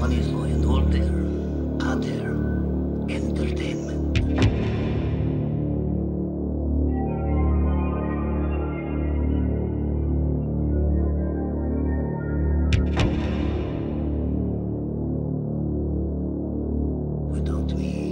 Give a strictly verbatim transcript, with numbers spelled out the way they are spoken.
Japanismo and all their other entertainment. Without me,